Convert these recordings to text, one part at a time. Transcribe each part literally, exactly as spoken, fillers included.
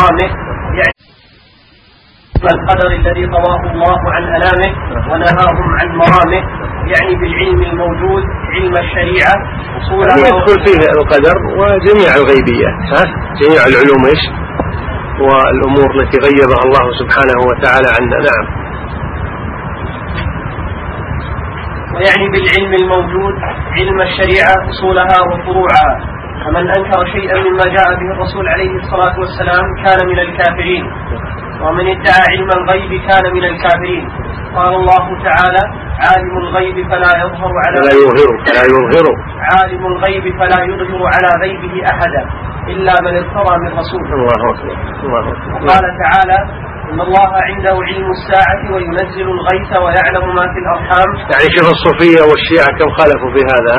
مرامه، يعني القدر الذي طواه الله عن أنامه ونهاهم عن مرامه، يعني بالعلم الموجود علم الشريعة أصولها. يدخل فيه القدر وجميع الغيبيات، ها جميع العلوم إيش والأمور التي غيبها الله سبحانه وتعالى عنا. نعم. ويعني بالعلم الموجود علم الشريعة أصولها وفروعها، فمن أنكر شيئا مما جاء به الرسول عليه الصلاة والسلام كان من الكافرين، ومن ادعى علم الغيب كان من الكافرين. قال الله تعالى: عالم الغيب فلا يظهر على فلا يظهر فلا يظهر عالم الغيب فلا يظهر على غيبه أحدا إلا من ارتضى من رسول. الله أكبر. الله أكبر. وقال تعالى: إن الله عنده علم الساعة وينزل الغيث ويعلم ما في الأرحام. يعني شوف الصوفية والشيعة كم خالفوا في هذا.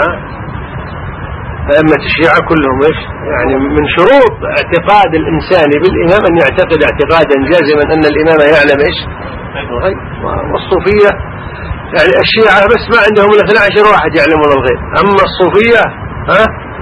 أئمة الشيعة كلهم إيش يعني من شروط اعتقاد الإنسان بالإمام أن يعتقد اعتقادا جازما أن الإمام يعلم إيش الغيب. والصوفية يعني الشيعة بس ما عندهم إلا اثنا عشر واحد يعلمون الغيب، أما الصوفية ها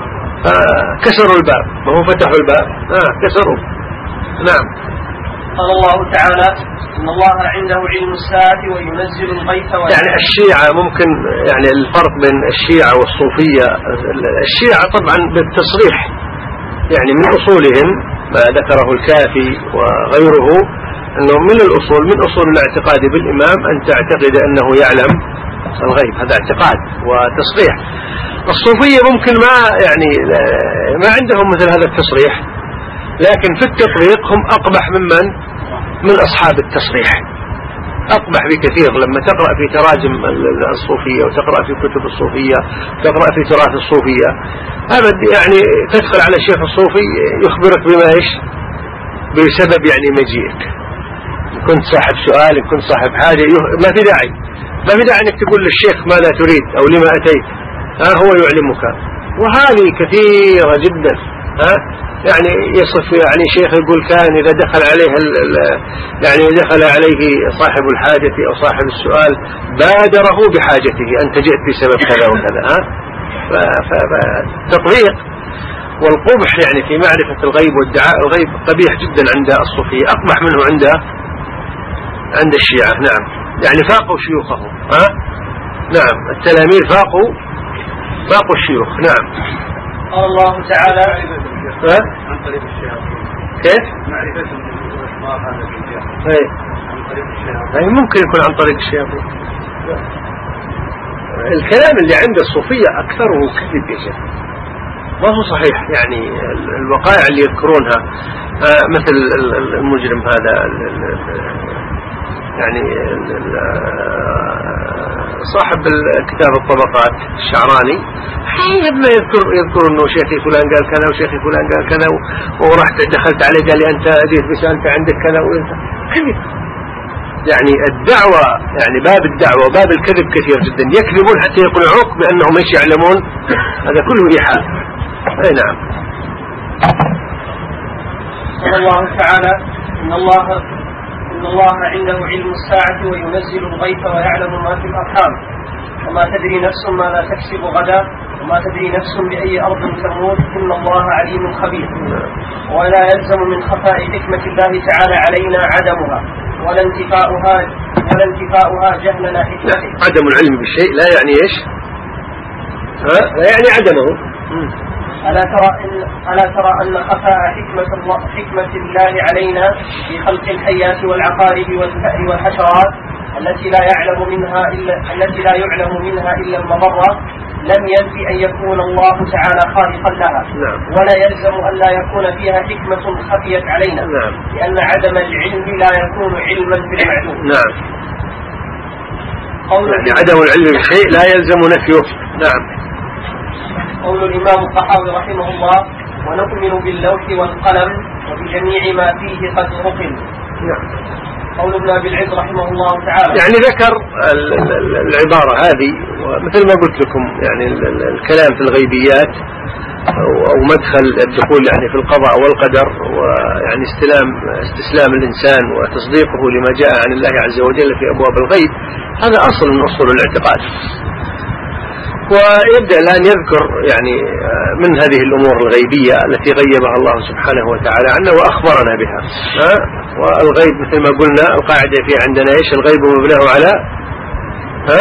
كسروا الباب، ما هو فتحوا الباب، ها كسروا. نعم. قال الله تعالى: إن الله عنده علم الساعة وينزل الغيث. يعني الشيعة ممكن يعني الفرق بين الشيعة والصوفية، الشيعة طبعا بالتصريح يعني من أصولهم ما ذكره الكافي وغيره أنه من الأصول من أصول الاعتقاد بالإمام أن تعتقد أنه يعلم الغيب، هذا اعتقاد وتصريح. الصوفية ممكن ما يعني ما عندهم مثل هذا التصريح، لكن في التطبيق هم أقبح ممن من أصحاب التصريح، أقبح بكثير. لما تقرأ في تراجم الصوفية وتقرأ في كتب الصوفية تقرأ في تراث الصوفية، هذا يعني تدخل على الشيخ الصوفي يخبرك بما إيش بسبب يعني مجيئك، كنت صاحب سؤال كنت صاحب حاجة، ما في داعي ما في داعي أنك تقول للشيخ ماذا تريد أو لما أتيت، ها هو يعلمك. وهذه كثيرة جدا. ها يعني يصف يعني شيخ يقول كان إذا دخل عليه يعني دخل عليه صاحب الحاجة أو صاحب السؤال بادره بحاجته، أنت جئت بسبب كذا وكذا. ها فتطبيق والقبح يعني في معرفة الغيب وادعاء الغيب قبيح جدا عند الصوفية، أقبح منه عند عند الشيعة. نعم. يعني فاقوا شيوخهم. ها نعم التلاميذ فاقوا فاقوا الشيوخ. نعم. قال الله تعالى: ها؟ عن طريق الشياطين. كيف؟ معرفة الأخبار هذا الرجال. إيه. عن طريق الشياطين. يعني ممكن يكون عن طريق الشياطين. الكلام اللي عند الصوفية أكثره كذب يا شيخ، ما هو صحيح. يعني الوقائع اللي يذكرونها مثل المجرم هذا يعني صاحب كتاب الطبقات الشعراني ما يذكر يذكر انه شيخي فلان قال كذا وشيخي فلان قال كذا ورحت دخلت عليه قال لي انت جيت بس انت عندك كذا وانت كذب. يعني الدعوة يعني باب الدعوة وباب الكذب كثير جدا، يكذبون حتى يقنعوك بانهم ايش يعلمون، هذا كله إيحاء. اي نعم. قال الله تعالى: إن الله إن الله عنده علم الساعة وينزل الغيث ويعلم ما في الأرحام وما تدري نفس ماذا تكسب غدا وما تدري نفس بأي أرض تموت إن الله عليم خبير. ولا يلزم من خفاء حكمة الله تعالى علينا عدمها ولا انتفاؤها ولا انتفاؤها جهلنا حكمته. عدم العلم بالشيء لا يعني إيش؟ ها؟ لا يعني عدمه. ألا ترى إن ألا ترى أن خفاء حكمة الله حكمة الله علينا في خلق الحيات والعقارب والفأر والحشرات التي لا يعلم منها إلا التي لا يعلم منها إلا المضرة لم ينفي أن يكون الله تعالى خالقا لها. نعم. ولا يلزم أن لا يكون فيها حكمة خفيت علينا. نعم. لأن عدم العلم لا يكون علما في المعلوم. نعم. يعني عدم العلم بالشيء لا يلزم نفيه. نعم. قول الإمام الطحاوي رحمه الله: ونؤمن باللوح والقلم وبجميع ما فيه قد نقل. نعم. قول ابن أبي العز رحمه الله تعالى يعني ذكر العبارة هذه، ومثل ما قلت لكم يعني الكلام في الغيبيات أو مدخل الدخول يعني في القضاء والقدر، ويعني استلام استسلام الإنسان وتصديقه لما جاء عن الله عز وجل في أبواب الغيب، هذا أصل من أصول الاعتقاد. ويبدأ الآن يذكر يعني من هذه الأمور الغيبية التي غيبها الله سبحانه وتعالى عنا وأخبرنا بها. ها؟ والغيب مثل ما قلنا القاعدة في عندنا إيش؟ الغيب مبناه على ها؟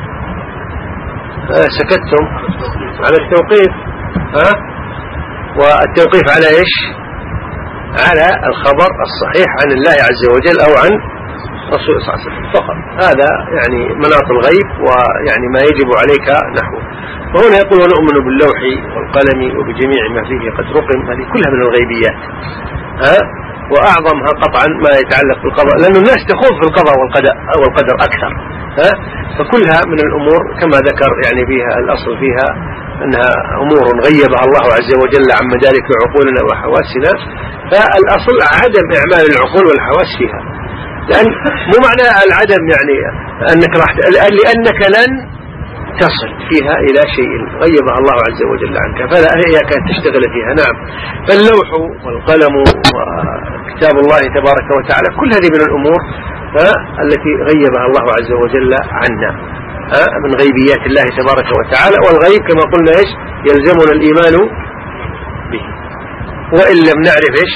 ها سكتتم على التوقيف. ها؟ والتوقيف على إيش؟ على الخبر الصحيح عن الله عز وجل أو عن رسول صلى الله عليه وسلم فقط. هذا يعني مناط الغيب ويعني ما يجب عليك نحوه. وهنا يقول ونؤمن باللوح والقلم وبجميع ما فيه قد رقم. هذه كلها من الغيبيات. ها؟ وأعظمها قطعا ما يتعلق بالقضاء لأن الناس تخوض في القضاء والقدر والقدر أكثر. ها؟ فكلها من الأمور كما ذكر يعني فيها الأصل فيها أنها أمور غيبها الله عز وجل عن مدارك عقولنا وحواسنا. فالأصل عدم إعمال العقول والحواس فيها. لأن مو معنى العدم يعني أنك راح لأنك لن تصل فيها إلى شيء غيبها الله عز وجل عنك فلا هي كانت تشتغل فيها. نعم. فاللوح والقلم وكتاب الله تبارك وتعالى كل هذه من الأمور التي غيبها الله عز وجل عنا من غيبيات الله تبارك وتعالى. والغيب كما قلنا إيش يلزمنا الإيمان به وإن لم نعرف إيش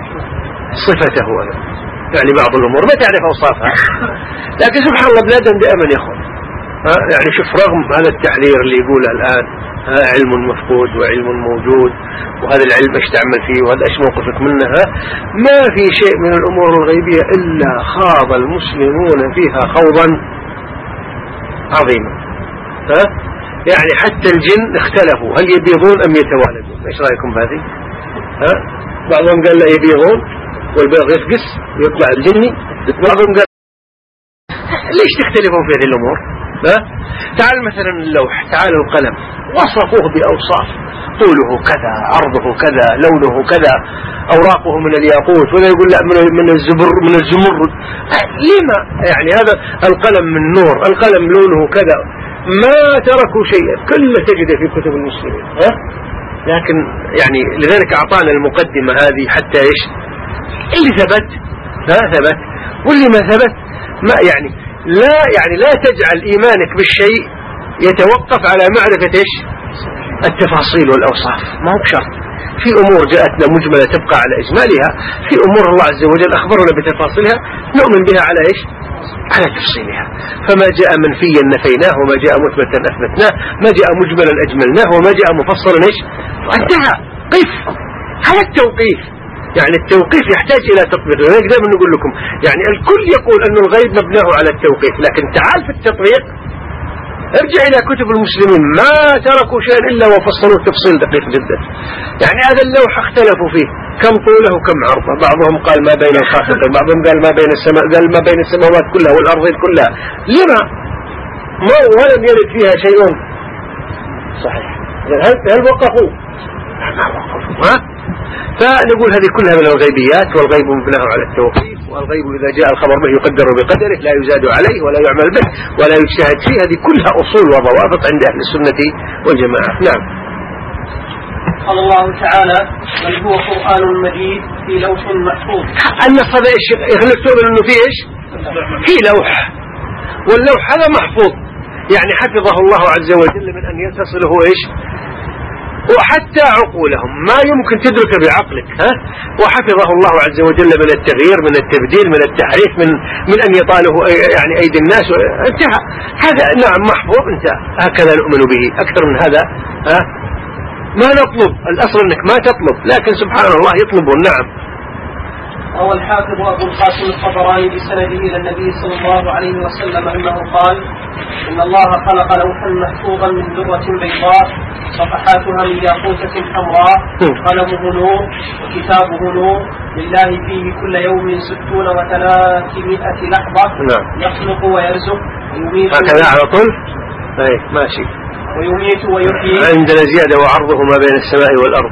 صفته أنا. يعني بعض الأمور ما تعرف أوصافها لكن سبحان الله بلادهم دائما يخون. يعني شوف رغم هذا التحذير اللي يقوله الآن علم مفقود وعلم موجود وهذا العلم ايش تعمل فيه وهذا ايش موقفك منها ما في شيء من الأمور الغيبية إلا خاض المسلمون فيها خوضا عظيما. ها؟ يعني حتى الجن اختلفوا هل يبيضون أم يتوالدون. ايش رأيكم بهذه؟ ها؟ بعضهم قال لا يبيضون والبيض يفقس ويطلع الجني. بعضهم قال ليش تختلفون في هذه الأمور؟ ها؟ تعال مثلا اللوح تعال القلم وصفوه بأوصاف طوله كذا عرضه كذا لونه كذا أوراقه من الياقوت ولا يقول لا من الزبر من الزمرد. لما يعني هذا القلم من نور القلم لونه كذا ما تركوا شيئا كله تجده في كتب المسلمين. ها؟ لكن يعني لذلك أعطانا المقدمة هذه حتى إيش اللي ثبت ها ثبت واللي ما ثبت ما يعني لا يعني لا تجعل إيمانك بالشيء يتوقف على معرفة إيش التفاصيل والأوصاف. ما هو بشرط. في أمور جاءتنا مجملة تبقى على إجمالها في أمور الله عز وجل أخبرنا بتفاصيلها نؤمن بها على إيش على تفصيلها. فما جاء منفيا نفيناه وما جاء مثبتا أثبتناه ما جاء مجملا أجملناه وما جاء مفصلا إيش انتهى. قف على التوقيف. يعني التوقيف يحتاج إلى تطبيق. لذلك دائما نقول لكم يعني الكل يقول أن الغيب مبناه على التوقيف لكن تعال في التطبيق ارجع إلى كتب المسلمين ما تركوا شيئا إلا وفصلوا تفصيل دقيق جدا. يعني هذا اللوح اختلفوا فيه كم طوله وكم عرضه. بعضهم قال ما بين الخافقين بعضهم قال ما بين السماء قال ما بين السماوات كلها والأرضين كلها. لما ما ولم يرد فيها شيء صحيح. هل هل وقفوا ما وقفوا. ها فنقول هذه كلها من الغيبيات والغيب مبناه على التوقيف. والغيب إذا جاء الخبر به يقدر بقدره لا يزاد عليه ولا يعمل به ولا يجتهد فيه. هذه كلها أصول وضوابط عند أهل السنة والجماعة. نعم. قال الله تعالى بل هو قرآن مجيد في لوح محفوظ. النص هذا إيش يخلق تؤمن أنه فيه إيش في لوح واللوح هذا محفوظ يعني حفظه الله عز وجل من أن يتصله إيش وحتى عقولهم ما يمكن تدرك بعقلك. ها؟ وحفظه الله عز وجل من التغيير من التبديل من التحريف من من أن يطاله يعني أيدي الناس انتهى. هذا نعم محفوظ انتهى. هكذا نؤمن به أكثر من هذا. ها؟ ما نطلب. الأصل أنك ما تطلب لكن سبحان الله يطلبون. نعم. روى الحافظ أبو القاسم الطبراني بسنده إلى النبي صلى الله عليه وسلم أنه قال إن الله خلق لوحا محفوظا من ذرة بيضاء صفحاتها من ياقوتة حمراء قلمه نور وكتابه نور لله فيه كل يوم ستون وثلاثمائة لحظة يخلق ويرزق ويميت هكذا على طول. أي ماشي. ويميت ويحيي عندنا زيادة وعرضه ما بين السماء والأرض.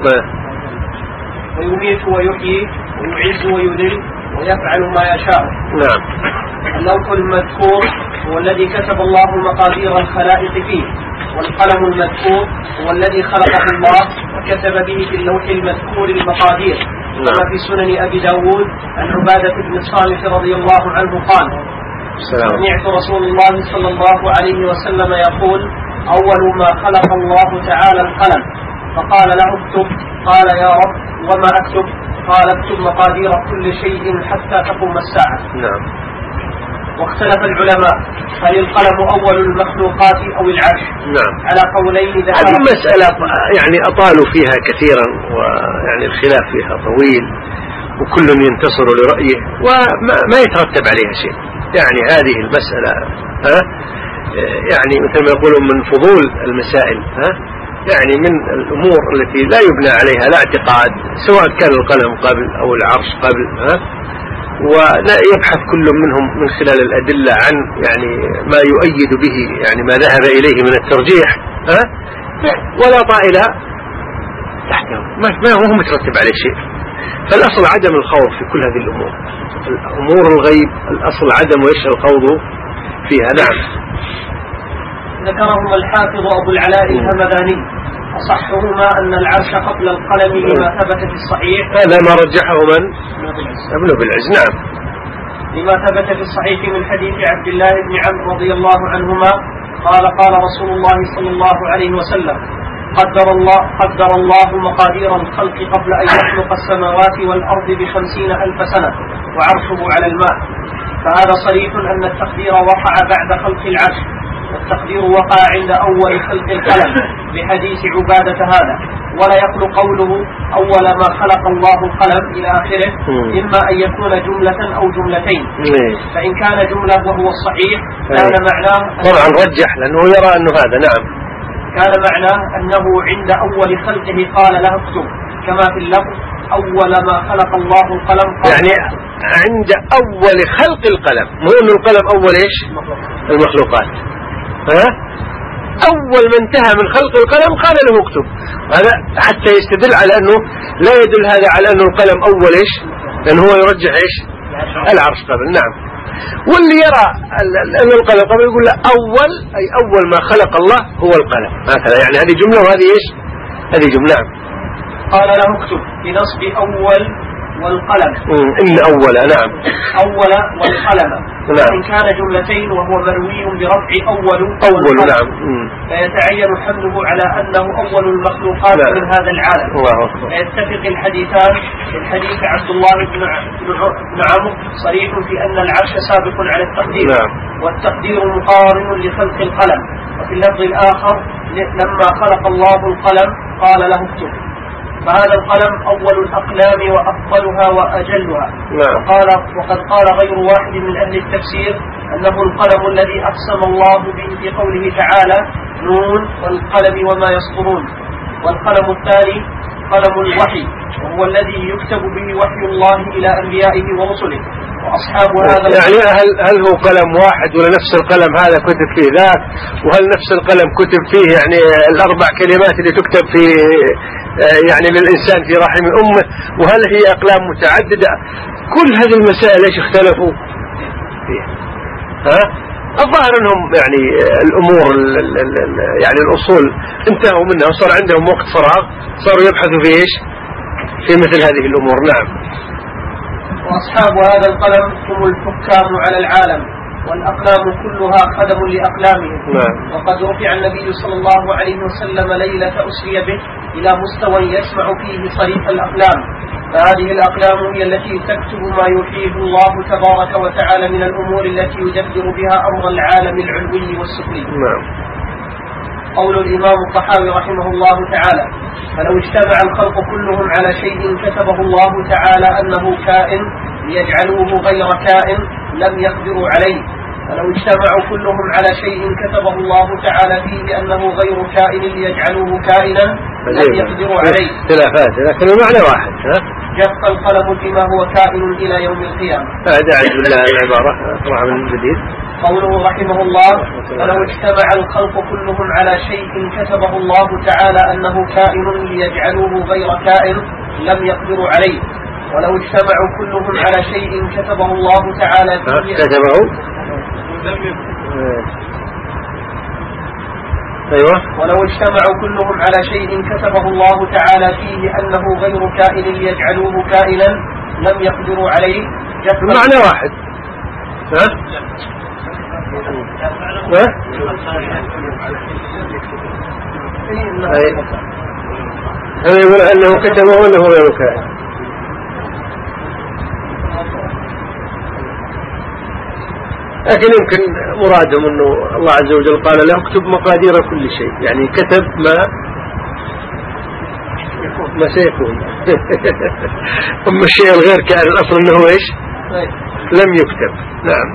ويميت ويحيي ويعز ويذل ويفعل ما يشاء. نعم. اللوح المذكور هو الذي كتب الله مقادير الخلائق فيه والقلم المذكور هو الذي خلقه الله وكتب به في اللوح المذكور المقادير. كما في سنن أبي داود عن عبادة بن الصامت رضي الله عنه قال سمعت رسول الله صلى الله عليه وسلم يقول أول ما خلق الله تعالى القلم فقال له اكتب. قال يا رب وما أكتب؟ قال اكتب مقادير كل شيء حتى تقوم الساعة. نعم. واختلف العلماء هل القلم أول المخلوقات أو العرش؟ نعم. على قولين. هذه المسألة يعني أطالوا فيها كثيرا، ويعني الخلاف فيها طويل وكل ينتصر لرأيه وما يترتب عليها شيء. يعني هذه المسألة ها يعني مثل ما يقولون من فضول المسائل، ها يعني من الأمور التي لا يبنى عليها لا اعتقاد، سواء كان القلم قبل أو العرش قبل، ها ولا يبحث كل منهم من خلال الأدلة عن يعني ما يؤيد به يعني ما ذهب إليه من الترجيح، ها ولا طائل تحته، ما هو مترتب عليه شيء. فالأصل عدم الخوض في كل هذه الأمور، الأمور الغيب الأصل عدم وإيش الخوض فيها. نعم. ذكرهم الحافظ أبو العلاء الهمداني أصحهما أن العرش قبل القلم لما ثبت في الصحيح. هذا ما رجحه من؟ ابن بالعز. نعم. لما ثبت في الصحيح من حديث عبد الله بن عمرو رضي الله عنهما قال قال رسول الله صلى الله عليه وسلم قدر الله قدر الله مقادير الخلق قبل أن يخلق السماوات والأرض بخمسين ألف سنة وعرشه على الماء. فهذا صريح أن التقدير وقع بعد خلق العرش، والتقدير وقع عند أول خلق القلم بحديث عبادة هذا. ولا يخلو قوله أول ما خلق الله القلم إلى آخره إما أن يكون جملة أو جملتين. فإن كان جملة وهو الصحيح كان معناه طبعا رجح لأنه يرى أنه هذا. نعم. كان معناه أنه عند أول خلقه قال له اكتب، كما في اللفظ أول ما خلق الله القلم. يعني عند أول خلق القلم، مو أن القلم أول إيش المخلوقات، ها أول ما انتهى من خلق القلم قال له اكتب. هذا حتى يستدل على أنه لا يدل هذا على أنه القلم أول إيش، لأنه هو يرجح إيش العرش قبل. نعم. واللي يرى أن القلم قبل يقول له أول أي أول ما خلق الله هو القلم، هكذا يعني هذه جملة وهذه إيش هذه جملة. قال له اكتب بنصب أول والقلم. إن أول. نعم. أول والقلم. نعم. إن كان جملتين وهو مروي برفع أول أول. نعم. فيتعين حمله على أنه أول المخلوقات. نعم. من هذا العالم. فيتفق الحديثان. الحديث عبد الله بن عمرو صريح في أن العرش سابق على التقدير. نعم. والتقدير مقارن لخلق القلم. وفي اللفظ الآخر لما خلق الله القلم قال له اكتب. فهذا القلم أول الأقلام وأفضلها وأجلها. نعم. وقال وقد قال غير واحد من أهل التفسير أنه القلم الذي أقسم الله به في قوله تعالى نون والقلم وما يسطرون. والقلم الثاني قلم الوحي وهو الذي يكتب به وحي الله إلى أنبيائه ورسله. وأصحاب هذا يعني هل, هل هو قلم واحد ولا نفس القلم هذا كتب فيه ذاك، وهل نفس القلم كتب فيه يعني الأربع كلمات اللي تكتب في يعني للإنسان في رحم أمه، وهل هي أقلام متعددة؟ كل هذه المسائل ايش اختلفوا فيها؟ ها الظاهر انهم يعني الامور يعني الاصول انتهوا منها وصار عندهم وقت فراغ، صاروا يبحثوا في ايش في مثل هذه الامور. نعم. واصحاب هذا القلم هم الحكام على العالم، والاقلام كلها خدم لاقلامهم. نعم. وقد رفع النبي صلى الله عليه وسلم ليلة اسري به الى مستوى يسمع فيه صريف الاقلام، فهذه الأقلام هي التي تكتب ما يوحيه الله تبارك وتعالى من الأمور التي يدبر بها أمر العالم العلوي والسفلي. نعم. قول الإمام الطحاوي رحمه الله تعالى فلو اجتمع الخلق كلهم على شيء كتبه الله تعالى أنه كائن ليجعلوه غير كائن لم يقدروا عليه، فلو اجتمعوا كلهم على شيء كتبه الله تعالى فيه أنه غير كائن ليجعلوه كائنا لم يقدروا عليه. اختلافات لكن المعنى واحد. جف القلم فيما هو كائن إلى يوم القيامة. هذا عز بالله العبارة أطلع من جديد. قوله رحمه الله فلو اجتمع الخلق كلهم على شيء كتبه الله تعالى أنه كائن ليجعلوه غير كائن لم يقدروا عليه، ولو اجتمعوا كلهم على شيء كتبه الله تعالى فيه كتبه أيوة. ولو اجتمعوا كلهم على شيء كتبه الله تعالى فيه أنه غير كائن ليجعلوه كائنا لم يقدروا عليه. معنى واحد. ها؟ هذا يقول أنه كتبه وأنه غير كائن. لكن يمكن مرادهم أنه الله عز وجل قال له اكتب مقادير كل شيء، يعني كتب ما ما سيكون. أما الشيء الغير كائن الأصل أنه إيش؟ لم يكتب. نعم.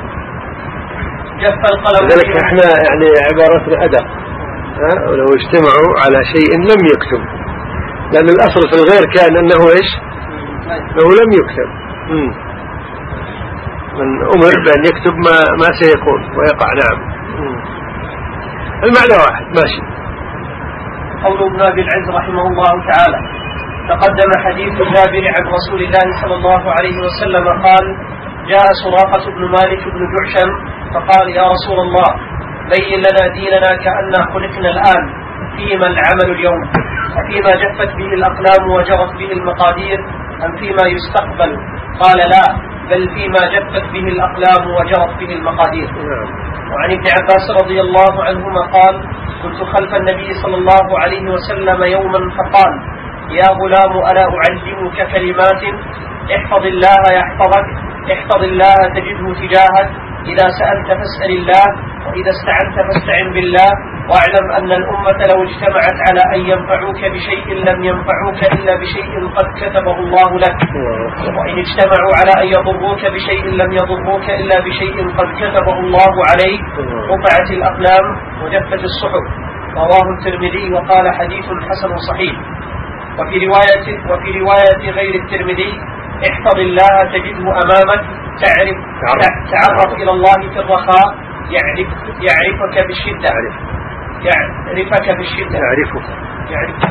لذلك احنا يعني عبارتنا أدق، ها ولو اجتمعوا على شيء لم يكتب، لأن الأصل في الغير كان أنه إيش؟ أنه لم يكتب. مم. من أمر بأن يكتب ما ما سيكون ويقع. نعم. مم. المعنى واحد. ماشي. قول ابن أبي العز رحمه الله تعالى: تقدم حديث جابر عن رسول الله صلى الله عليه وسلم قال: جاء سراقة بن مالك بن جعشم فقال: يا رسول الله، بين لنا ديننا كأننا خلقنا الآن، فيما العمل اليوم؟ أفيما جفت به الأقلام وجرت به المقادير أم فيما يستقبل؟ قال: لا، بل فيما جفت به الأقلام وجرت به المقادير. وعن ابن عباس رضي الله عنهما قال: كنت خلف النبي صلى الله عليه وسلم يوما فقال: يا غلام، ألا أعلمك كلمات؟ احفظ الله يحفظك، احفظ الله تجده تجاهك، إذا سألت فاسأل الله، وإذا استعنت فاستعن بالله، واعلم أن الأمة لو اجتمعت على أن ينفعوك بشيء لم ينفعوك إلا بشيء قد كتبه الله لك، وإن اجتمعوا على أن يضروك بشيء لم يضروك إلا بشيء قد كتبه الله عليك، رفعت الأقلام وجفت الصحف. رواه الترمذي وقال: حديث حسن صحيح. وفي رواية وفي رواية غير الترمذي: احفظ الله تجده أمامك، تعرف تعرف إلى الله في الرخاء، يعرف يعرفك بالشدة، يعرفك بالشدة يعرفك يعرفك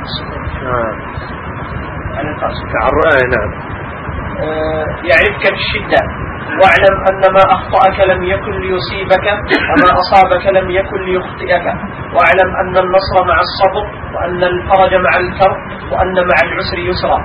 يعرفك بالشدة، واعلم أن ما أخطأك لم يكن ليصيبك، وما أصابك لم يكن ليخطئك، واعلم أن النصر مع الصبر، وأن الفرج مع الكرب، وأن مع العسر يسرا.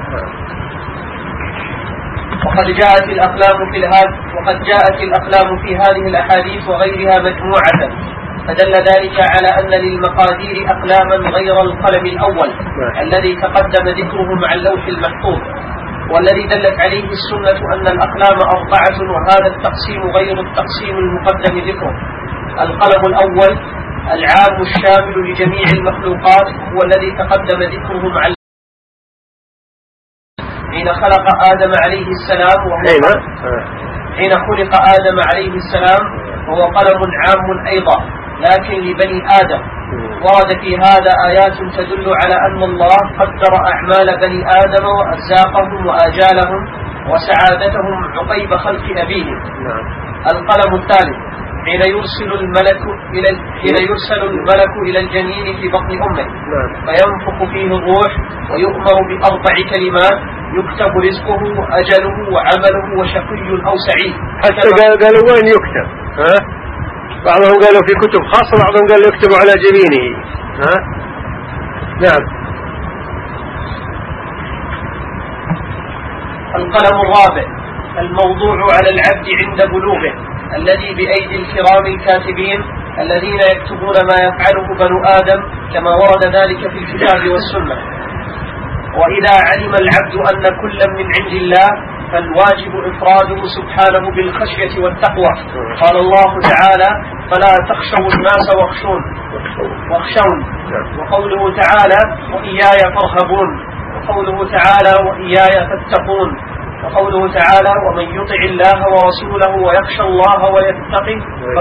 وقد جاءت الأقلام في الهاد وقد جاءت الأقلام في هذه الأحاديث وغيرها مجموعة، فدل ذلك على أن للمقادير أقلاما غير القلم الأول الذي تقدم ذكره مع اللوح المحفوظ، والذي دلت عليه السنة أن الأقلام أربعة، وهذا التقسيم غير التقسيم المقدم ذكره. القلم الأول العام الشامل لجميع المخلوقات، هو الذي تقدم ذكره مع حين خلق آدم عليه السلام، وهو حين خلق آدم عليه السلام وهو قلم عام أيضا لكن لبني آدم. ورد في هذا آيات تدل على أن الله قدر أعمال بني آدم وأرزاقهم وآجالهم وسعادتهم عقيب خلق أبيهم. القلم الثالث حين يرسل الملك إلى حين يرسل الملك إلى الجنين في بطن أمه فينفخ فيه الروح ويؤمر بأربع كلمات يكتب رزقه وأجله وعمله وشقي أو سعيد. حتى قالوا وين يكتب؟ ها؟ بعضهم قالوا في كتب خاصة، بعضهم قالوا يكتب على جبينه. ها؟ نعم. القلم الرابع الموضوع على العبد عند بلوغه، الذي بأيدي الكرام الكاتبين الذين يكتبون ما يفعله بنو آدم كما ورد ذلك في الكتاب والسنة. وإذا علم العبد أن كلا من عند الله فالواجب إفراده سبحانه بالخشية والتقوى. قال الله تعالى: فلا تخشوا الناس واخشون واخشون وقوله تعالى: وإياي فارهبون، وقوله تعالى: وإياي فاتقون، وقوله تعالى: ومن يطع الله ورسوله ويخشى الله ويتقي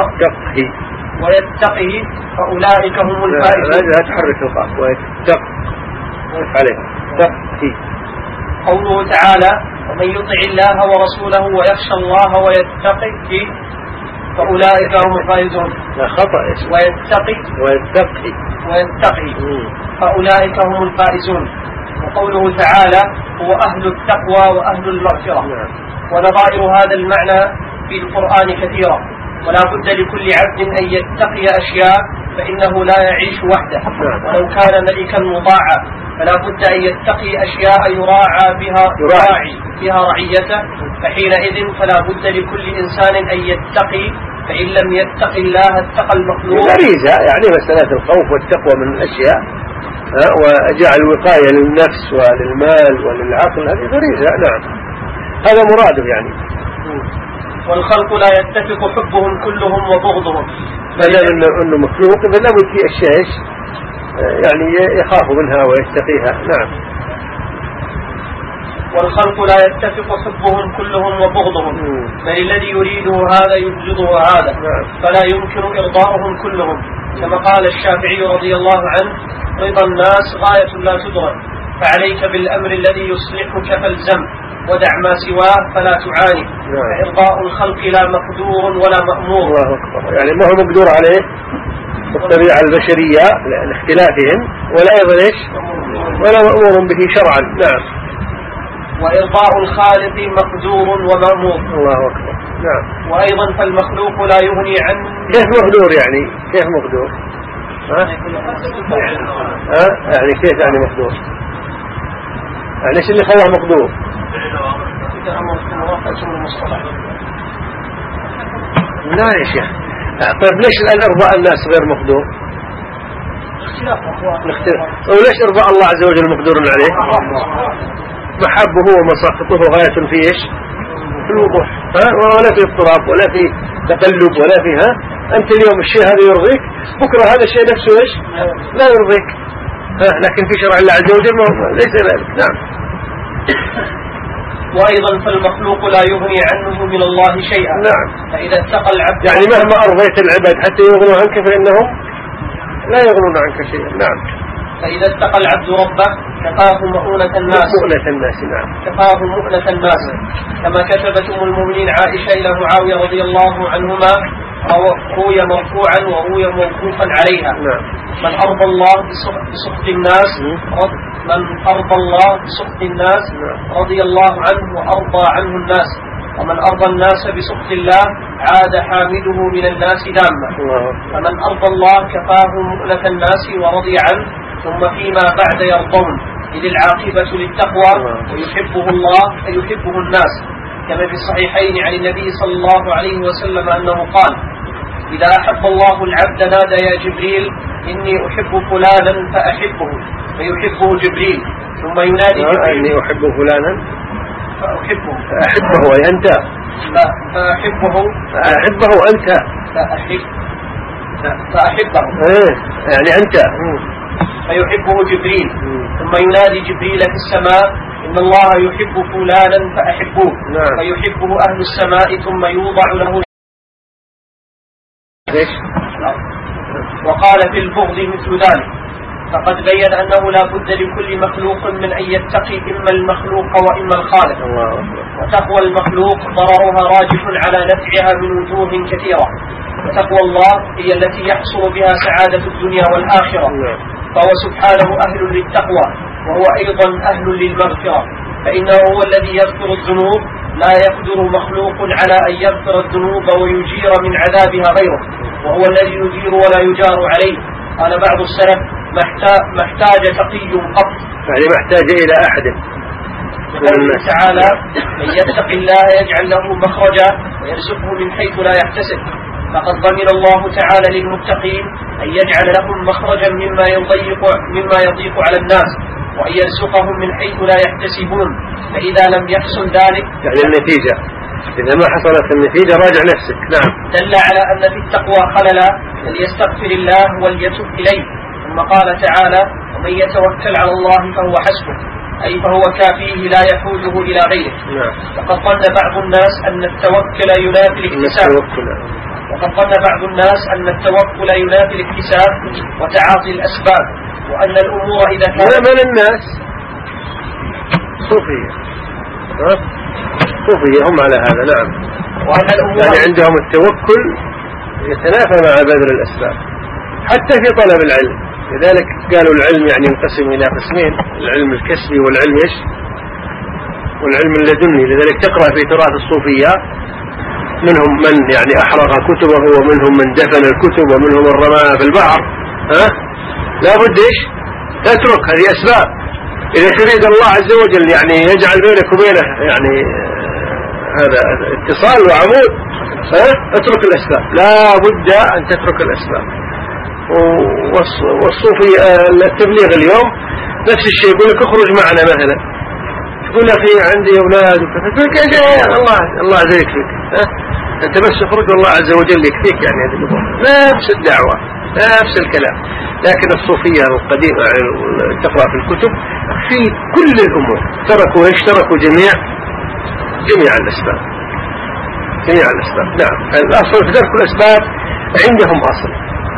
ويتقي فأولئك هم الفائزون. لا تحرك القاف. ويتقي عليه تقي. قوله تعالى: ومن يطع الله ورسوله ويخشى الله ويتقي فأولئك هم الفائزون. لا خطأ. ويتقي ويتقي ويتقي فأولئك هم الفائزون. وقوله تعالى: هو أهل التقوى وأهل المغفرة. ونظائر هذا المعنى في القرآن كثيرة، ولا بد لكل عبد أن يتقي أشياء، فإنه لا يعيش وحده، ولو كان ملكا مطاعا فلا بد أن يتقي أشياء يراعى بها يراعي بها رعيته، فحينئذ فلا بد لكل إنسان أن يتقي فإن لم يتق الله اتقى المخلوق. غريزة يعني مسألة الخوف والتقوى من الأشياء وجعل وقاية للنفس وللمال وللعقل هذه غريزة. نعم هذا مراده يعني. والخلق لا يتفق حبهم كلهم وبغضهم. فلان إنه, إنه مخلوق إذا لابد في أشياء يعني يخاف منها ويتقيها. نعم. والخلق لا يتفق حبهم كلهم وبغضهم، بل الذي يريده هذا يبغضه هذا، فلا يمكن إرضاؤهم كلهم، كما قال الشافعي رضي الله عنه: رضا الناس غاية لا تدرك، فعليك بالأمر الذي يصلحك فالزم، ودع ما سواه فلا تعاني، فإرضاء الخلق لا مقدور ولا مأمور. الله أكبر. يعني ما هو مقدور عليه الطبيعة البشرية لاختلافهم، ولا يضلش ولا مأمور به شرعا. نعم. وإرضاء الخالق مقدور ومأمور. الله أكبر. نعم. وأيضا فالمخلوق لا يغني عنه. كيف مقدور يعني؟ كيف مقدور؟ ها؟ ها؟ يعني كيف يعني مقدور؟ يعني ايش اللي خلاه مقدور؟ لا يا شيخ. طيب ليش الآن إرضاء الناس غير مقدور؟ اختلاف. وليش إرضاء الله عز وجل مقدور عليه؟ محبه ومساقطه غاية في إيش؟ في الوضوح، ها؟ ولا في اضطراب ولا في تقلب ولا فيها. أنت اليوم الشيء هذا يرضيك، بكرة هذا الشيء نفسه إيش؟ لا يرضيك. ها؟ لكن في شرع الله عز وجل ليس ذلك. نعم. وأيضا فالمخلوق لا يغني عنه من الله شيئا. نعم. فإذا اتقى العبد يعني مهما أرضيت العباد حتى يغنوا عنك فإنهم لا يغنون عنك شيئا. نعم. فإذا اتقى العبد ربه كفاه مؤونة الناس. مؤونة الناس. نعم. كفاه مؤونة الناس، كما كتبت أم المؤمنين عائشة إلى معاوية رضي الله عنهما، روي مرفوعا وروي موقوفا عليها: نعم. من أرضى الله بسخط الناس رض من أرضى الله بسخط الناس رضي الله عنه وأرضى عنه الناس، ومن أرضى الناس بسخط الله عاد حامده من الناس دامة. فمن أرضى الله كفاه مؤنة الناس ورضي عنه، ثم فيما بعد يرضون، إذ العاقبة للتقوى، ويحبه الله فيحبه الناس، كما في الصحيحين عن النبي صلى الله عليه وسلم أنه قال: إذا أحب الله العبد نادى يا جبريل إني أحب فلانا فأحبه، فيحبه جبريل، ثم ينادي جبريل إني أحب فلانا فأحبه فأحبه أي أنت فأحبه فأحبه أنت فأحب فأحبه إيه يعني أنت. فيحبه جبريل، ثم ينادي جبريل في السماء: إن الله يحب فلانا فأحبوه. نعم. فيحبه أهل السماء، ثم يوضع له. وقال في البغض مثل ذلك، فقد بين أنه لا بد لكل مخلوق من أن يتقي إما المخلوق وإما الخالق. وتقوى المخلوق ضررها راجح على نفعها من وجوه كثيرة، وتقوى الله هي التي يحصل بها سعادة الدنيا والآخرة، فهو سبحانه أهل للتقوى، وهو أيضا أهل للمغفرة، فإنه هو الذي يغفر الذنوب، لا يقدر مخلوق على أن يغفر الذنوب ويجير من عذابها غيره، وهو الذي يجير ولا يجار عليه. قال بعض السلف: ما احتاج تقي قط، يعني ما احتاج إلى أحد. قوله تعالى: من يتق الله يجعل له مخرجا ويرزقه من حيث لا يحتسب، فقد ضمن الله تعالى للمتقين أن يجعل لهم مخرجا مما يضيق مما يضيق على الناس، وأن يرزقهم من حيث لا يحتسبون. فإذا لم يحصل ذلك، يعني النتيجة إذا ما حصلت النتيجة راجع نفسك. نعم. دل على أن في التقوى خللا، فليستغفر الله وليتب إليه. ثم قال تعالى: ومن يتوكل على الله فهو حسبه، أي فهو كافيه لا يحوجه إلى غيره. نعم. وقد ظن بعض الناس أن التوكل ينافي الاكتساب وقد ظن بعض الناس أن التوكل ينافي الاكتساب وتعاطي الأسباب، وأن الأمور إذا كانت من الناس صوفية صوفية هم على هذا. نعم. وأن الأمور يعني عندهم التوكل يتنافى مع بذل الأسباب حتى في طلب العلم. لذلك قالوا العلم يعني ينقسم إلى قسمين: العلم الكسبي والعلم إيش؟ والعلم اللدني. لذلك تقرأ في تراث الصوفية منهم من يعني أحرق كتبه، ومنهم من دفن الكتب، ومنهم من رماها في البحر. ها؟ لا بد إيش؟ تترك هذه أسباب. إذا تريد الله عز وجل يعني يجعل بينك وبينه يعني هذا اتصال وعمود، اترك الأسباب، لا بد أن تترك الأسباب. والصوفي التبليغ اليوم نفس الشيء، يقول لك اخرج معنا مثلا، تقول أخي عندي أولاد وكذا، الله الله يجزيك فيك، أنت بس اخرج والله عز وجل يكفيك، يعني هذه الأمور نفس الدعوة نفس الكلام. لكن الصوفية القديمة تقرأ في الكتب في كل الأمور تركوا ايش؟ تركوا جميع جميع الأسباب، جميع الأسباب. نعم، الأصل في ترك الأسباب عندهم أصل.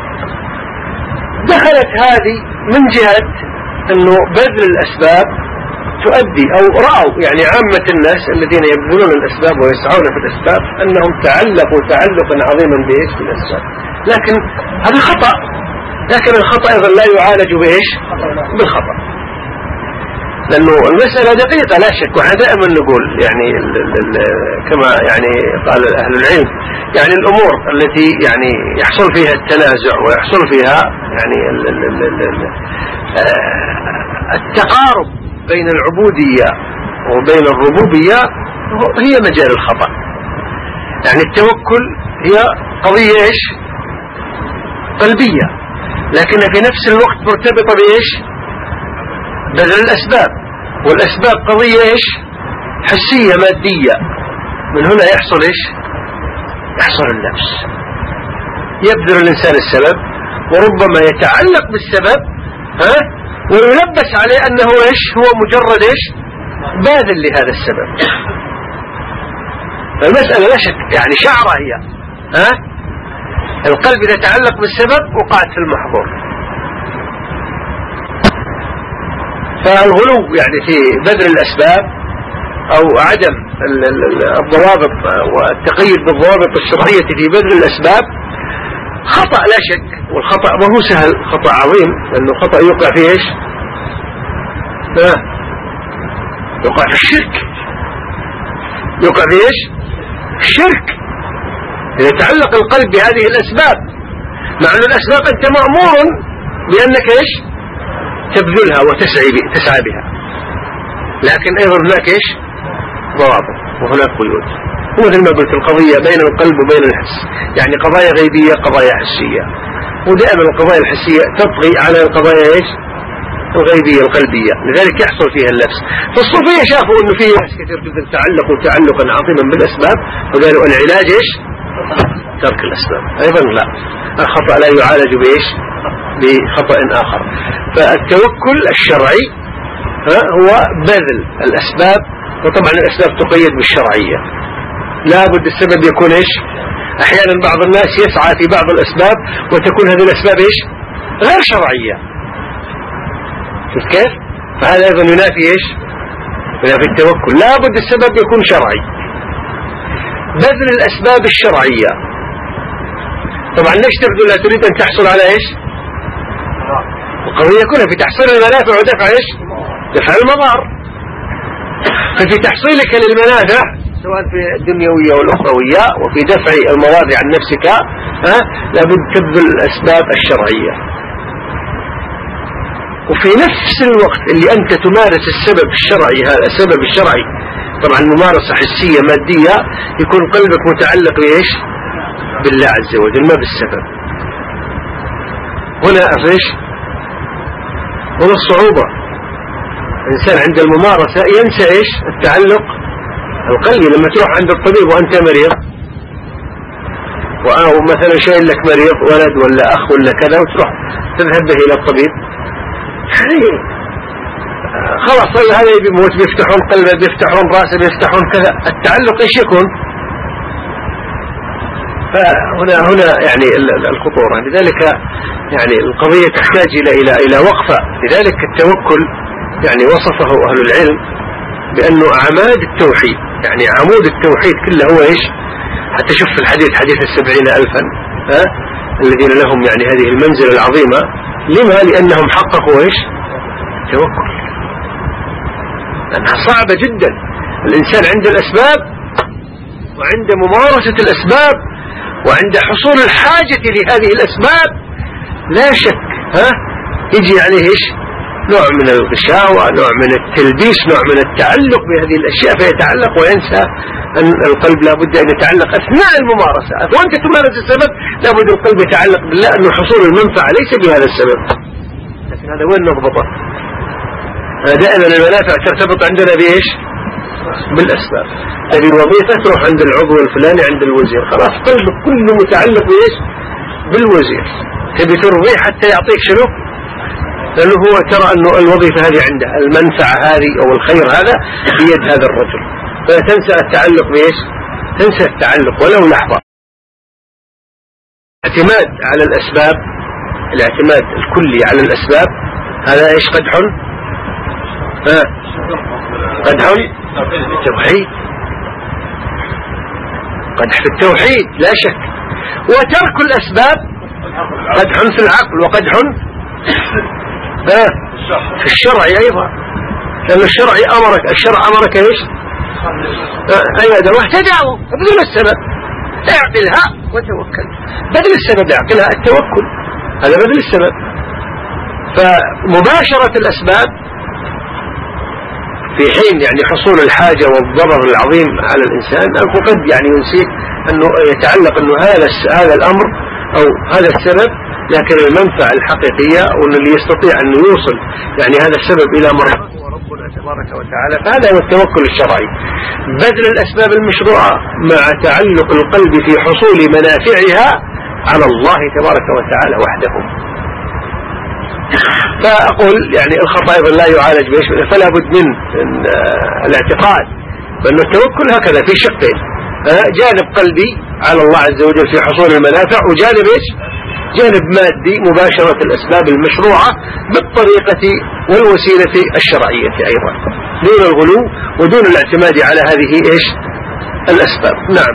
دخلت هذه من جهة أنه بذل الأسباب تؤدي، أو رأوا يعني عامة الناس الذين يبذلون الأسباب ويسعون في الأسباب أنهم تعلقوا تعلقا عظيما بإيش؟ بالأسباب. لكن هذا خطأ، لكن الخطأ أيضا لا يعالج بإيش؟ بالخطأ، لأنه المسألة دقيقة لا شك. وإحنا دائما نقول يعني ال ال ال كما يعني قال أهل العلم، يعني الأمور التي يعني يحصل فيها التنازع ويحصل فيها يعني ال ال ال ال ال التقارب بين العبودية وبين الربوبية هي مجال الخطأ. يعني التوكل هي قضية إيش؟ قلبية، لكنها في نفس الوقت مرتبطة بإيش؟ بذل الأسباب، والأسباب قضية إيش؟ حسية مادية. من هنا يحصل إيش؟ يحصل اللبس. يبذل الإنسان السبب وربما يتعلق بالسبب ها ويلبس عليه أنه إيش؟ هو مجرد إيش؟ باذل لهذا السبب. فالمسألة لا شك يعني شعرة هي ها القلب إذا تعلق بالسبب وقعت في المحظور. فالغلو يعني في بذل الأسباب أو عدم الضوابط والتقييد بالضوابط الشرعية في بذل الأسباب خطأ لا شك. والخطأ ما هو سهل، خطأ عظيم، لأنه خطأ يوقع فيه إيش؟ لا يوقع في الشرك، يوقع فيه إيش؟ الشرك. إذا تعلق القلب بهذه الأسباب، مع أن الأسباب أنت مأمور بأنك إيش؟ تبذلها وتسعى تسعى بها، لكن أيضا هناك إيش؟ ضوابط وهناك قيود. ومثل ما قلت القضية بين القلب وبين الحس، يعني قضايا غيبية قضايا حسية، ودائما القضايا الحسية تطغي على القضايا إيش؟ الغيبية القلبية، لذلك يحصل فيها اللبس. فالصوفية شافوا أنه فيه ناس كثير جدا تعلقوا تعلقا عظيما بالأسباب، وقالوا العلاج إيش؟ ترك الأسباب. أيضا لا، الخطأ لا يعالج بإيش؟ بخطأ آخر. فالتوكل الشرعي هو بذل الأسباب، وطبعا الأسباب تقيد بالشرعية، لا بد السبب يكون إيش؟ أحيانا بعض الناس يسعى في بعض الأسباب وتكون هذه الأسباب إيش؟ غير شرعية. شوف كيف؟ فهذا أيضا ينافي إيش؟ ينافي التوكل. لا بد السبب يكون شرعي. بذل الأسباب الشرعية، طبعا ليش تبذلها؟ تريد أن تحصل على إيش؟ القضية كلها في تحصيل المنافع ودفع إيش؟ دفع المضار. ففي تحصيلك للمنافع سواء في الدنيوية والأخروية وفي دفع المضار عن نفسك ها لابد تبذل الأسباب الشرعية. وفي نفس الوقت اللي أنت تمارس السبب الشرعي، هذا السبب الشرعي طبعا ممارسة حسية مادية، يكون قلبك متعلق بإيش؟ بالله عز وجل ما بالسبب. هنا أفيش؟ هنا الصعوبة. الإنسان عند الممارسة ينسى إيش؟ التعلق القلبي. لما تروح عند الطبيب وأنت مريض، أو مثلا شايل لك مريض ولد ولا أخ ولا كذا، وتروح تذهب به إلى الطبيب، خلاص هذا يموت، بيفتحون قلبه، بيفتحون رأسه، بيفتحون كذا، التعلق إيش يكون؟ فهنا هنا يعني الخطورة. لذلك يعني القضية تحتاج إلى إلى إلى وقفة. لذلك التوكل يعني وصفه أهل العلم بأنه أعماد التوحيد، يعني عمود التوحيد كله هو إيش؟ حتى شوف في الحديث حديث السبعين ألفا ها الذين لهم يعني هذه المنزلة العظيمة. لما؟ لأنهم حققوا إيش؟ التوكل. لأنها صعبة جدا. الإنسان عند الأسباب وعند ممارسة الأسباب وعند حصول الحاجة لهذه الأسباب لا شك ها يجي عليه إيش؟ نوع من الغشاوة، نوع من التلبيس، نوع من التعلق بهذه الأشياء، فيتعلق وينسى أن القلب لابد أن يتعلق أثناء الممارسة. وأنت تمارس السبب لابد القلب يتعلق بالله، أن حصول المنفعة ليس بهذا السبب. لكن هذا وين نضبطه؟ دائما المنافع ترتبط عندنا بإيش؟ بالأسباب. هذه الوظيفة تروح عند العضو الفلاني عند الوزير، خلاص قلبك كله متعلق بإيش؟ بالوزير. تبي ترضيه حتى يعطيك شنو؟ لأنه هو ترى أنه الوظيفة هذه عنده، المنفعة هذه أو الخير هذا بيد هذا الرجل، فتنسى التعلق بإيش؟ تنسى التعلق ولو لحظة. اعتماد على الأسباب، الاعتماد الكلي على الأسباب هذا إيش؟ قدح ها قدح في التوحيد، قدح في التوحيد لا شك. وترك الأسباب قدح في العقل وقدح ها في الشرع أيضا، لأن الشرع أمرك، الشرع أمرك إيش؟ أيضا واهتدعوا بدون السبب، اعقلها وتوكل. بدل السبب اعقلها التوكل، هذا بدل السبب. فمباشرة الأسباب في حين يعني حصول الحاجة والضرر العظيم على الإنسان، أنه قد يعني ينسيك أنه يتعلق أنه هذا هذا الأمر أو هذا السبب، لكن المنفعة الحقيقية وأن اللي يستطيع أن يوصل يعني هذا السبب إلى مراد هو ربنا تبارك وتعالى. فهذا هو التوكل الشرعي، بذل الأسباب المشروعة مع تعلق القلب في حصول منافعها على الله تبارك وتعالى وحده. فأقول يعني الخطأ أيضا لا يعالج بإيش؟ فلا بد من الاعتقاد بأن التوكل هكذا في شقين، جانب قلبي على الله عز وجل في حصول المنافع، وجانب إيش؟ جانب مادي مباشرة الأسباب المشروعة بالطريقة والوسيلة الشرعية أيضا، دون الغلو ودون الاعتماد على هذه إيش؟ الأسباب. نعم.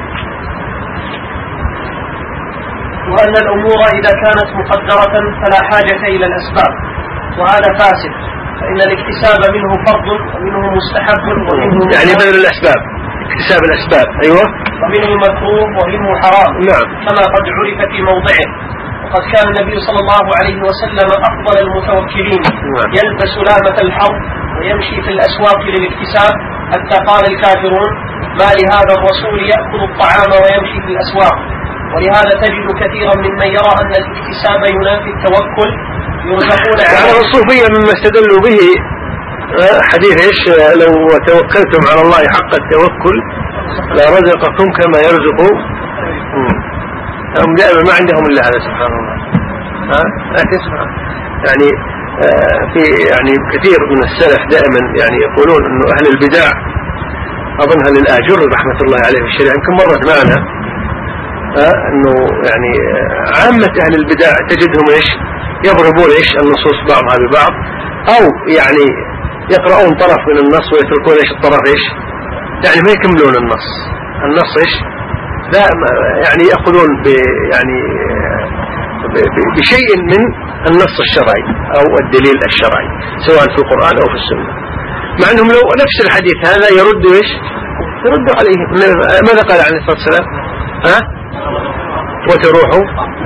وأن الأمور إذا كانت مقدرة فلا حاجة إلى الأسباب، وهذا فاسد، فإن الاكتساب منه فرض ومنه مستحب ومنه يعني بذل الأسباب، اكتساب الأسباب أيوة، ومنه مكروه ومنه حرام. نعم. كما قد عرف في موضعه. وقد كان النبي صلى الله عليه وسلم أفضل المتوكلين، نعم. يلبس لامة الحرب ويمشي في الأسواق للاكتساب، حتى قال الكافرون ما لهذا الرسول يأكل الطعام ويمشي في الأسواق. ولهذا تجد كثيرا ممن يرى أن الاكتساب ينافي التوكل يرزقون على الصوفية مما استدلوا به حديث إيش؟ لو توكلتم على الله حق التوكل لرزقكم كما يرزق. هم دائما ما عندهم إلا هذا سبحان الله. ها لكن يعني في يعني كثير من السلف دائما يعني يقولون إنه أهل البدع، أظنها للآجر رحمة الله عليه في الشريعة يمكن مرت معنا، أنه يعني عامة أهل البدع تجدهم إيش؟ يضربون إيش؟ النصوص بعضها ببعض، أو يعني يقرؤون طرف من النص ويتركون إيش؟ الطرف إيش؟ يعني ما يكملون النص، النص إيش؟ لا يعني يأخذون ب يعني بشيء من النص الشرعي أو الدليل الشرعي سواء في القرآن أو في السنة، مع أنهم لو نفس الحديث هذا يردوا إيش؟ يردوا عليه. ماذا قال عليه الصلاة والسلام؟ ها؟ وتروحوا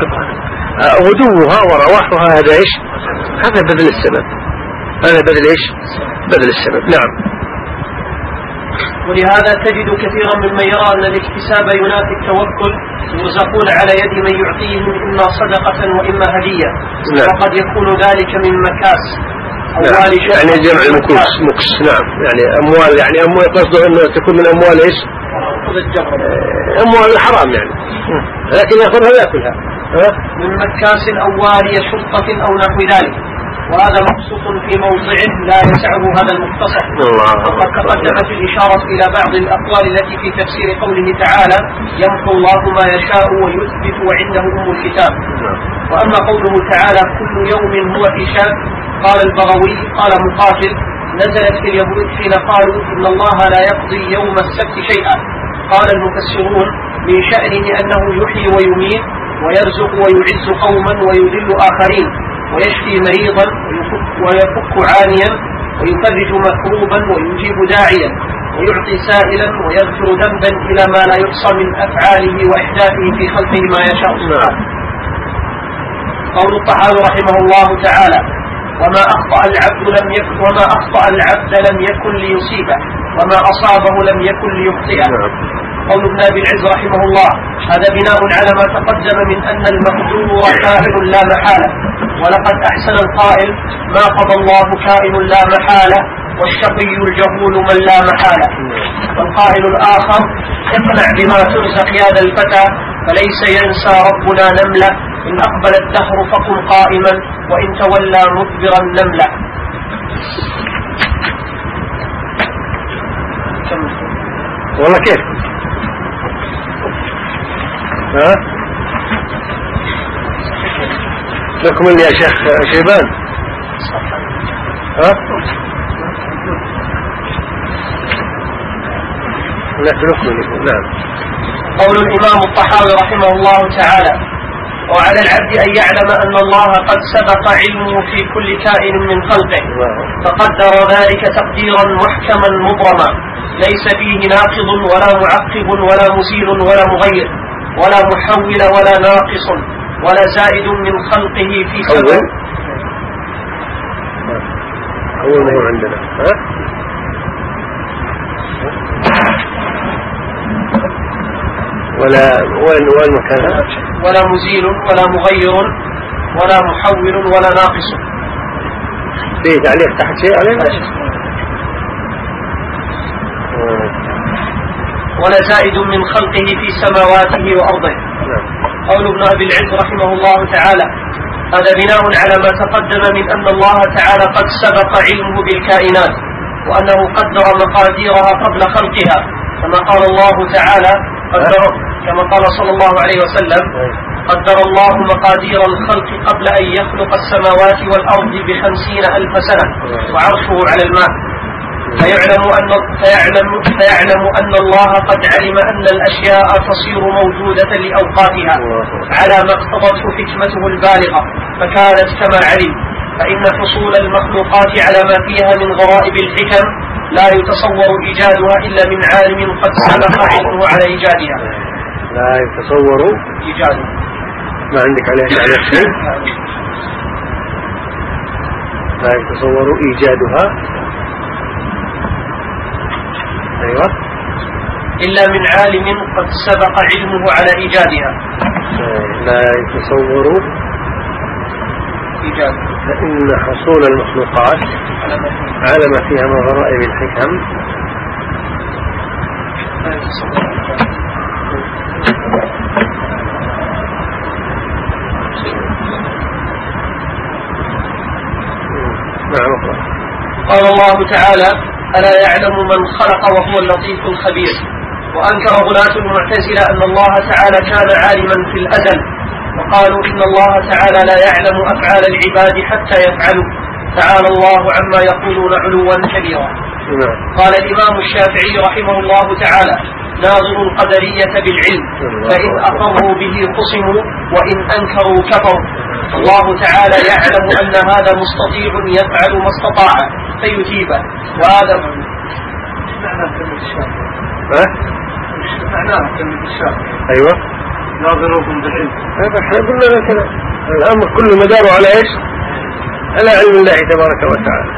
غدوها ورواحها، هذا إيش؟ هذا بذل السبب، هذا بذل إيش؟ بذل السبب. نعم. ولهذا تجد كثيرا ممن يرى أن الاكتساب ينافي التوكل يرزقون على يد من يعطيهم إما صدقة وإما هدية. نعم. وقد يكون ذلك من مكاس أموال. نعم. يعني جمع المكوس مكس. نعم. يعني أموال، يعني أموال قصده أنه تكون من أموال إيش؟ أموال الحرام يعني، لكن يأخذها ويأكلها من مكاس أو والي شرطة أو نحو ذلك، وهذا مخصوص في موضعه لا يسعه هذا المختصر. وقد تقدمت الإشارة إلى بعض الأقوال التي في تفسير قوله تعالى يمحو الله ما يشاء ويثبت وعنده أم الكتاب. وأما قوله تعالى كل يوم هو في شأن، قال البغوي قال مقاتل نزلت في اليهود حين قالوا إن الله لا يقضي يوم السبت شيئا. قال المفسرون من شأنه أنه يحيي ويميت ويرزق ويعز قوما ويذل آخرين ويشفي مريضا ويفك عانيا ويفرج مكروبا ويجيب داعيا ويعطي سائلا ويغفر ذنبا إلى ما لا يحصى من أفعاله وإحداثه في خلقه ما يشاء. قول الطحاوي رحمه الله تعالى وما أخطأ العبد لم يكن وما أخطأ العبد لم يكن ليصيبه وما أصابه لم يكن ليخطئه. قول ابن أبي العز رحمه الله هذا بناء على ما تقدم من أن المقدور كائن لا محالة، ولقد أحسن القائل ما قضى الله كائن لا محالة والشقي الجهول من لا محالة. والقائل الآخر اقنع بما ترزق يا ذا الفتى فليس ينسى ربنا نملة إن أقبل الدهر فقل قائما وإن تولى مدبرا نملة. والله كيف ها لكم اللي يا شيخ شيبان ها نعم. قول الإمام الطحاوي رحمه الله تعالى وعلى العبد أن يعلم أن الله قد سبق علمه في كل كائن من خلقه فقدر ذلك تقديرا محكما مبرما ليس فيه ناقض ولا معقب ولا مزيل ولا مغير ولا محول ولا ناقص ولا زائد من خلقه في سبب. أول ما هو عندنا ها؟ ولا وين وين مكانها؟ ولا مزيل ولا مغير ولا محول ولا ناقص. فيه تعليق تحت شيء عليه؟ ولا زائد من خلقه في سماواته وأرضه. قول ابن أبي العز رحمه الله تعالى هذا بناء على ما تقدم من أن الله تعالى قد سبق علمه بالكائنات وأنه قدر مقاديرها قبل خلقها كما قال الله تعالى قدر كما قال صلى الله عليه وسلم قدر الله مقادير الخلق قبل أن يخلق السماوات والأرض بخمسين ألف سنة وعرشه على الماء فيعلم أن, فيعلم, فيعلم أن الله قد علم أن الأشياء تصير موجودة لأوقاتها على ما اقتضته حكمته البالغة فكانت كما علم. فإن حصول المخلوقات على ما فيها من غرائب الحكم لا يتصور إيجادها إلا من عالم قد سبق علمه على إيجادها. لا يتصور إيجادها. ما عندك عليه تعليق شيء؟ لا يتصور إيجادها أيوة إلا من عالم قد سبق علمه على إيجادها. لا يتصور إيجادها. فإن حصول المخلوقات على ما فيها من غرائب الحكم لا يتصور. قال الله تعالى ألا يعلم من خلق وهو اللطيف الخبير. وأنكر غلاة المعتزلة أن الله تعالى كان عالما في الأزل وقالوا إن الله تعالى لا يعلم أفعال العباد حتى يفعلوا تعالى الله عما يقولون علوا كبيرا. قال الإمام الشافعي رحمه الله تعالى ناظر القدرية بالعلم فإن أقروا به قسموا وإن أنكروا كفروا. الله تعالى يعلم أن هذا مستطيع يفعل ما استطاع فيجيبه. وهذا معناه كلمة الشافعي. معناه كلمة الشافعي. أيوة ناظرهم بالعلم. هذا احنا قلنا كذا الأمر كله مداره على إيش؟ على علم الله تبارك وتعالى.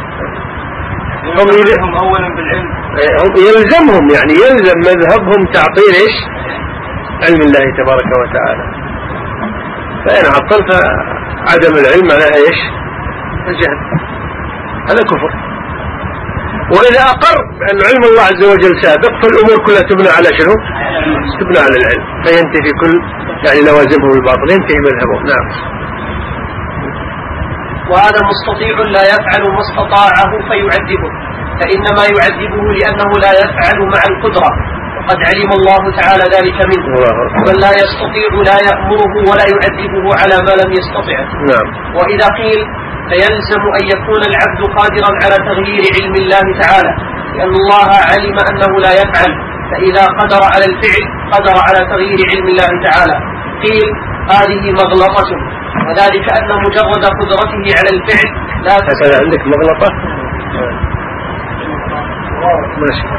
هم يلزمهم أولا بالعلم. يلزمهم يعني يلزم مذهبهم تعطيل إيش؟ علم الله تبارك وتعالى. فإن عطلت عدم العلم على إيش؟ الجهل. هذا كفر. وإذا أقر أن علم الله عز وجل سابق فالأمور كلها تبنى على شنو؟ تبنى على العلم فينتفي كل يعني لوازمه الباطل ينتهي مذهبه. نعم. وهذا مستطيع لا يفعل ما استطاعه فيعذبه فإنما يعذبه لأنه لا يفعل مع القدرة وقد علم الله تعالى ذلك منه. ومن لا يستطيع لا يأمره ولا يعذبه على ما لم يستطع. نعم. وإذا قيل فيلزم أن يكون العبد قادرا على تغيير علم الله تعالى لأن الله علم أنه لا يفعل فإذا قدر على الفعل قدر على تغيير علم الله تعالى. قيل هذه مغلطة وذلك أن مجرد قدرته على الفعل لا تسأل. عندك مغلطة؟ ماشي.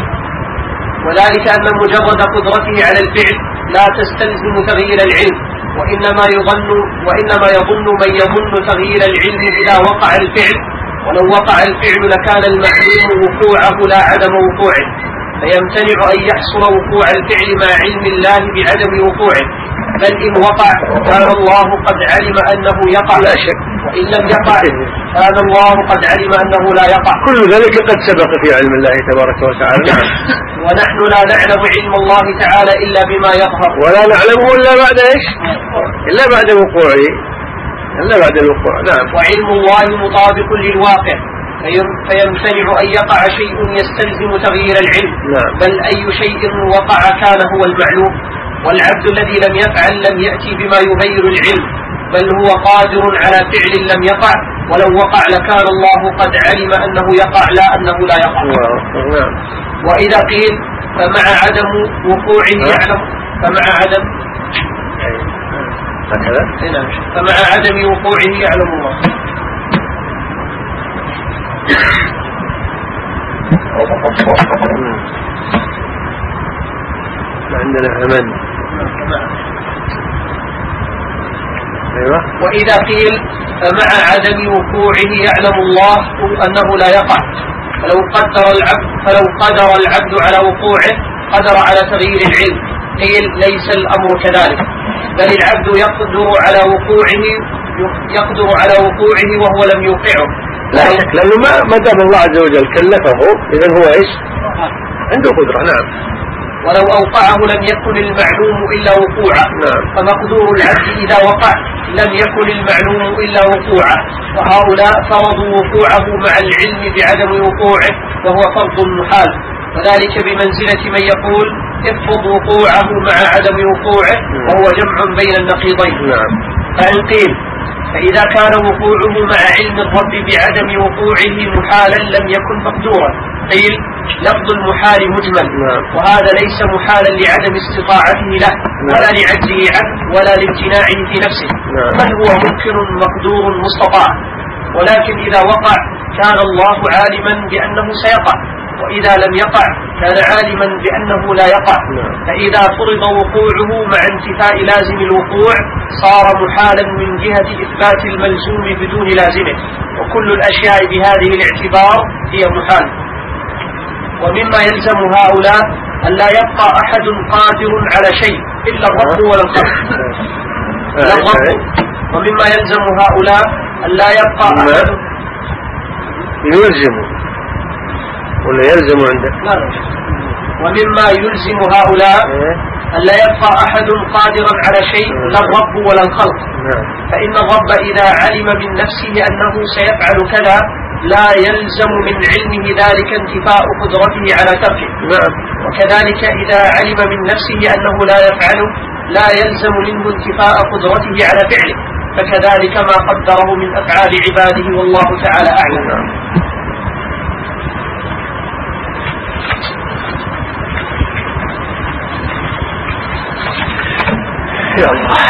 وذلك أن مجرد قدرته على الفعل لا تستلزم تغيير العلم وإنما يظن وإنما يظن من يظن تغيير العلم إذا وقع الفعل، ولو وقع الفعل لكان المعلوم وقوعه لا عدم وقوعه، فيمتنع أن يحصل وقوع الفعل مع علم الله بعدم وقوعه، بل إن وقع كان الله قد علم أنه يقع لا شك، وإن لم يقع كان الله قد علم أنه لا يقع. كل ذلك قد سبق في علم الله تبارك وتعالى. ونحن لا نعلم علم الله تعالى إلا بما يظهر، ولا نعلمه إلا بعد إيش؟ إلا بعد وقوعه، إلا بعد الوقوع. نعم. وعلم الله مطابق للواقع، فيمتنع أن يقع شيء يستلزم تغيير العلم. نعم. بل أي شيء وقع كان هو المعلوم، والعبد الذي لم يفعل لم يأتي بما يغير العلم، بل هو قادر على فعل لم يقع، ولو وقع لكان الله قد علم أنه يقع لا أنه لا يقع. نعم. وإذا قيل فمع عدم وقوعه يعلم فمع عدم فمع عدم وقوعه يعلم الله. عندنا أمان. أيوة. وإذا قيل فمع عدم وقوعه يعلم الله أنه لا يقع، فلو قدر العبد فلو قدر العبد على وقوعه قدر على تغيير العلم، قيل ليس الأمر كذلك، بل العبد يقدر على وقوعه يقدر على وقوعه وهو لم يوقعه. لا شك، لأنه ما دام الله عز وجل كلفه إذن هو إيش؟ عنده قدرة. نعم. ولو أوقعه لم يكن المعلوم إلا وقوعه. نعم. فمقدور العبد إذا وقع لم يكن المعلوم إلا وقوعه، وهؤلاء فرضوا وقوعه مع العلم بعدم وقوعه، وهو فرض محال، وذلك بمنزلة من يقول افرض وقوعه مع عدم وقوعه، وهو جمع بين النقيضين. نعم. فإن قيل فإذا كان وقوعه مع علم الرب بعدم وقوعه محالا لم يكن مقدورا، قيل لفظ المحال مجمل. نعم. وهذا ليس محالا لعدم استطاعته له. نعم. ولا لعجزه عنه ولا لامتناعه في نفسه. نعم. بل هو ممكن مقدور مستطاع، ولكن إذا وقع كان الله عالما بأنه سيقع، وإذا لم يقع كان عالما بأنه لا يقع. نعم. فإذا فرض وقوعه مع انتفاء لازم الوقوع صار محالا من جهة إثبات الملزوم بدون لازمه، وكل الأشياء بهذه الاعتبار هي محال. ومما يلزم هؤلاء أن لا يبقى أحد قادر على شيء إلا الرب ولا الخلق. لا الرب. ومما يلزم هؤلاء أن لا يبقى أحد يلزم ولا يلزم عندك؟ لا لا. ومما يلزم هؤلاء أن لا يبقى أحد قادرا على شيء لا الرب ولا الخلق. فإن الرب إذا علم من نفسه أنه سيفعل كذا لا يلزم من علمه ذلك انتفاء قدرته على تركه. وكذلك إذا علم من نفسه أنه لا يفعل لا يلزم منه انتفاء قدرته على فعله، فكذلك ما قدره من أفعال عباده والله تعالى أعلم. يا الله.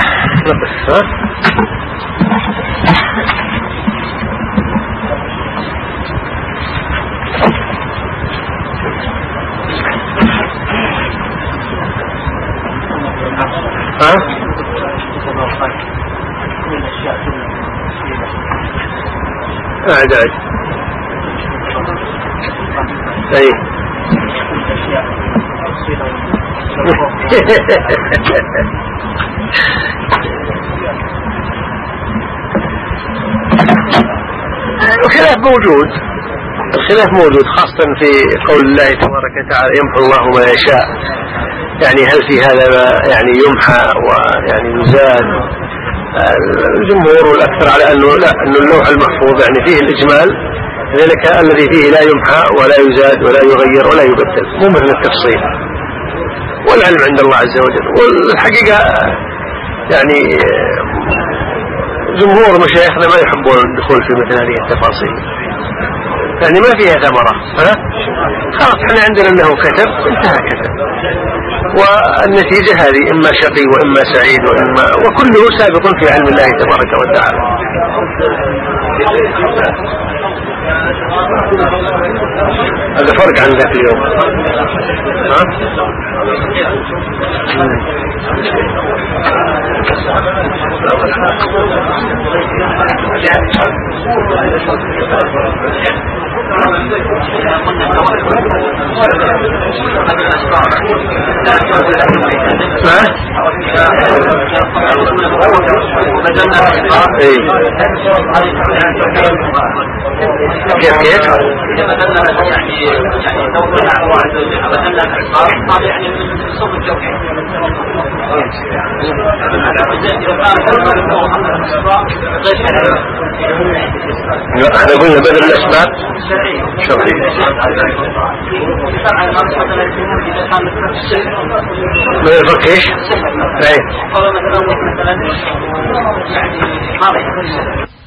ها؟ أعد أعد. أي. الخلاف موجود، الخلاف موجود خاصة في قول الله تبارك وتعالى يمحو الله ما يشاء، يعني هل في هذا ما يعني يمحى ويعني يزال؟ الجمهور والأكثر على أنه لا، أن اللوح المحفوظ يعني فيه الإجمال، ذلك الذي فيه لا يمحى ولا يزاد ولا يغير ولا يبدل، مو مثل التفصيل، والعلم عند الله عز وجل. والحقيقة يعني جمهور مشايخنا ما يحبون الدخول في مثل هذه التفاصيل، يعني ما فيها ثمرة. ها؟ خلاص احنا عندنا انه كتب انتهى كتب، والنتيجة هذه اما شقي واما سعيد واما وكله سابق في علم الله تبارك وتعالى. هذا فرق عن ذاك اليوم. ها؟ كيف كيف؟ إذا بدلنا يعني يعني توقيع الله عز وجل بدلنا الإعصار هذا يعني من صوت التوقيع. احنا قلنا بدل الاسماء شرعية ما يفرق ايش؟ مثلا يعني